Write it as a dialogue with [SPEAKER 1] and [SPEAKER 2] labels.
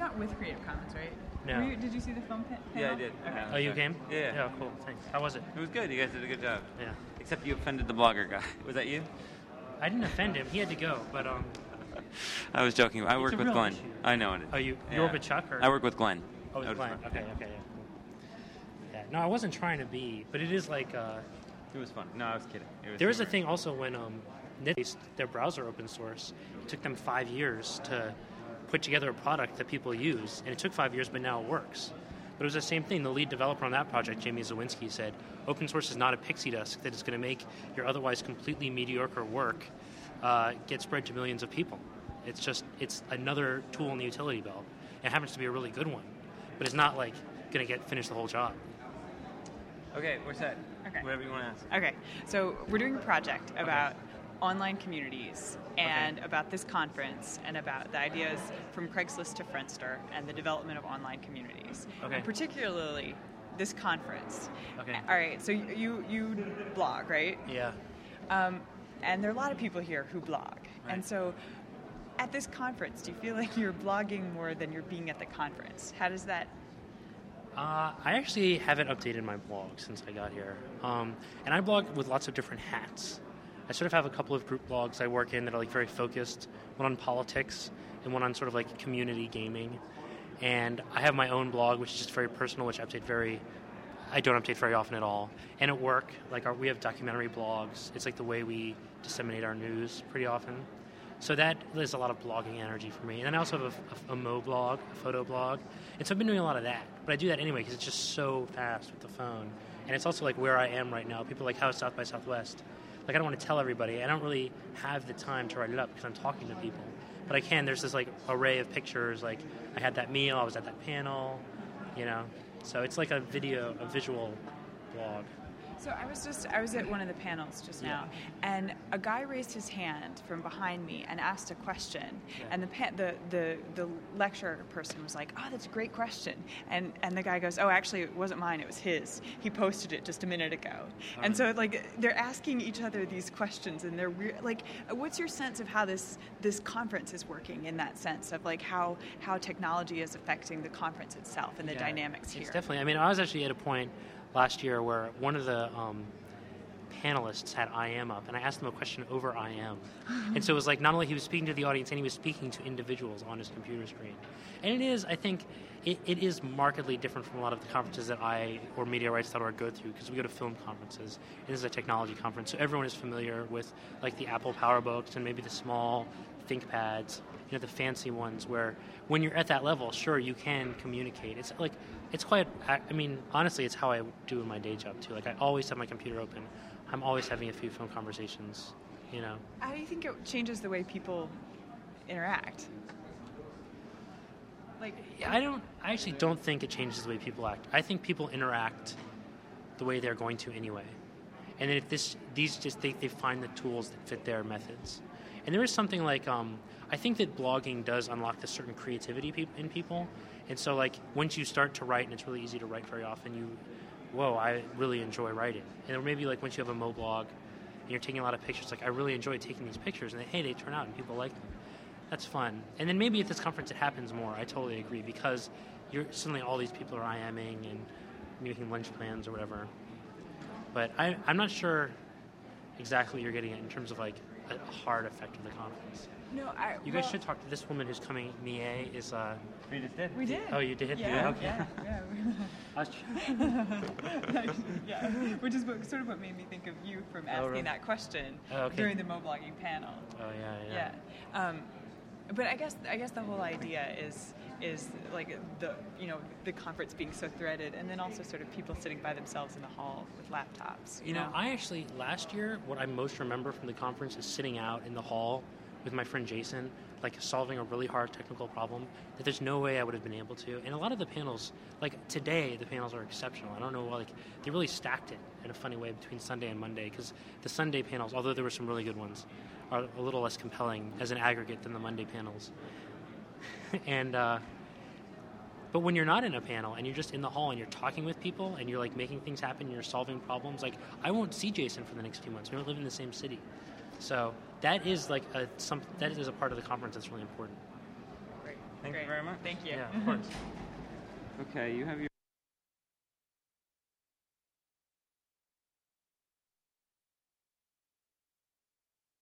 [SPEAKER 1] not with Creative Commons, right?
[SPEAKER 2] No.
[SPEAKER 1] Did you see the film panel?
[SPEAKER 3] Yeah, I did.
[SPEAKER 1] Okay.
[SPEAKER 2] Oh, you came?
[SPEAKER 3] Yeah.
[SPEAKER 2] Yeah, cool. Thanks. How was it?
[SPEAKER 3] It was good. You guys did a good job.
[SPEAKER 2] Yeah.
[SPEAKER 3] Except you offended the blogger guy. Was that you?
[SPEAKER 2] I didn't offend him. He had to go, but
[SPEAKER 3] I was joking. I work
[SPEAKER 2] a
[SPEAKER 3] with
[SPEAKER 2] real
[SPEAKER 3] Glenn.
[SPEAKER 2] issue.
[SPEAKER 3] I know it.
[SPEAKER 2] Oh, you work with Chuck, or?
[SPEAKER 3] I work with Glenn.
[SPEAKER 2] Oh, with Glenn. Okay, yeah, cool. Yeah. No, I wasn't trying to be, but it is like.
[SPEAKER 3] It was fun. No, I was kidding.
[SPEAKER 2] There was a thing also when Netscape, their browser open source, it took them 5 years to put together a product that people use, and it took 5 years, but now it works. But it was the same thing. The lead developer on that project, Jamie Zawinski, said, open source is not a pixie dust that is going to make your otherwise completely mediocre work get spread to millions of people. It's another tool in the utility belt. It happens to be a really good one, but it's not like going to finish the whole job.
[SPEAKER 3] Okay, we're set.
[SPEAKER 1] Okay.
[SPEAKER 3] Whatever you want to ask.
[SPEAKER 1] Okay, so we're doing a project about online communities and about this conference and about the ideas from Craigslist to Friendster and the development of online communities.
[SPEAKER 2] Okay.
[SPEAKER 1] And particularly this conference.
[SPEAKER 2] Okay.
[SPEAKER 1] All right, so you blog, right?
[SPEAKER 2] Yeah.
[SPEAKER 1] And there are a lot of people here who blog.
[SPEAKER 2] Right.
[SPEAKER 1] And so at this conference, do you feel like you're blogging more than you're being at the conference? How does that...
[SPEAKER 2] I actually haven't updated my blog since I got here. And I blog with lots of different hats. I sort of have a couple of group blogs I work in that are like very focused, one on politics and one on sort of like community gaming. And I have my own blog, which is just very personal, which I don't update very often at all. And at work, we have documentary blogs. It's like the way we disseminate our news pretty often. So that is a lot of blogging energy for me. And then I also have a Mo blog, a photo blog. And so I've been doing a lot of that. But I do that anyway because it's just so fast with the phone. And it's also like where I am right now. People are like, how's South by Southwest? Like, I don't want to tell everybody. I don't really have the time to write it up because I'm talking to people. But I can. There's this like array of pictures. Like, I had that meal. I was at that panel. So it's like a visual blog.
[SPEAKER 1] So I was at one of the panels just now, and a guy raised his hand from behind me and asked a question, and the lecturer person was like, "Oh, that's a great question," and the guy goes, "Oh, actually, it wasn't mine; it was his. He posted it just a minute ago." And so like they're asking each other these questions, and they're like, "What's your sense of how this conference is working in that sense of like how technology is affecting the conference itself and the dynamics here?"
[SPEAKER 2] It's definitely. I mean, I was actually at a point last year where one of the panelists had IM up, and I asked him a question over IM. And so it was like not only he was speaking to the audience, and he was speaking to individuals on his computer screen. And it is, I think, it is markedly different from a lot of the conferences that I or MediaRights.org go through, because we go to film conferences. This is a technology conference, so everyone is familiar with like the Apple PowerBooks and maybe the small ThinkPads, the fancy ones where when you're at that level, sure, you can communicate. It's quite, I mean, honestly, it's how I do in my day job, too. Like, I always have my computer open. I'm always having a few phone conversations,
[SPEAKER 1] How do you think it changes the way people interact?
[SPEAKER 2] I actually don't think it changes the way people act. I think people interact the way they're going to anyway. And then if they find the tools that fit their methods. And there is something like, I think that blogging does unlock this certain creativity in people. And so, like, once you start to write, and it's really easy to write very often, I really enjoy writing. And or maybe, like, once you have a Mo blog, and you're taking a lot of pictures, like, I really enjoy taking these pictures, and they turn out, and people like them. That's fun. And then maybe at this conference it happens more. I totally agree, because suddenly all these people are IMing and making lunch plans or whatever. But I'm not sure exactly what you're getting at in terms of, like, a hard effect of the conference.
[SPEAKER 1] No,
[SPEAKER 2] you guys should talk to this woman who's coming. Mie is.
[SPEAKER 3] We just did.
[SPEAKER 1] We did.
[SPEAKER 2] Oh, you did.
[SPEAKER 1] Yeah.
[SPEAKER 2] Okay.
[SPEAKER 1] Yeah. Which is sort of what made me think of you from asking that question during the Mo blogging panel.
[SPEAKER 2] Oh yeah.
[SPEAKER 1] But I guess the whole idea is like the conference being so threaded, and then also sort of people sitting by themselves in the hall with laptops.
[SPEAKER 2] I actually last year what I most remember from the conference is sitting out in the hall with my friend Jason, like solving a really hard technical problem that there's no way I would have been able to. And a lot of the panels, like today, the panels are exceptional. I don't know, like they really stacked it in a funny way between Sunday and Monday, because the Sunday panels, although there were some really good ones, are a little less compelling as an aggregate than the Monday panels. And but when you're not in a panel and you're just in the hall and you're talking with people and you're like making things happen, you're solving problems, like I won't see Jason for the next few months. We don't live in the same city. So that is like that is a part of the conference that's really important.
[SPEAKER 1] Great.
[SPEAKER 3] Thank
[SPEAKER 1] Great.
[SPEAKER 3] you very much.
[SPEAKER 1] Thank you.
[SPEAKER 2] Yeah, of course.
[SPEAKER 3] Okay, you have your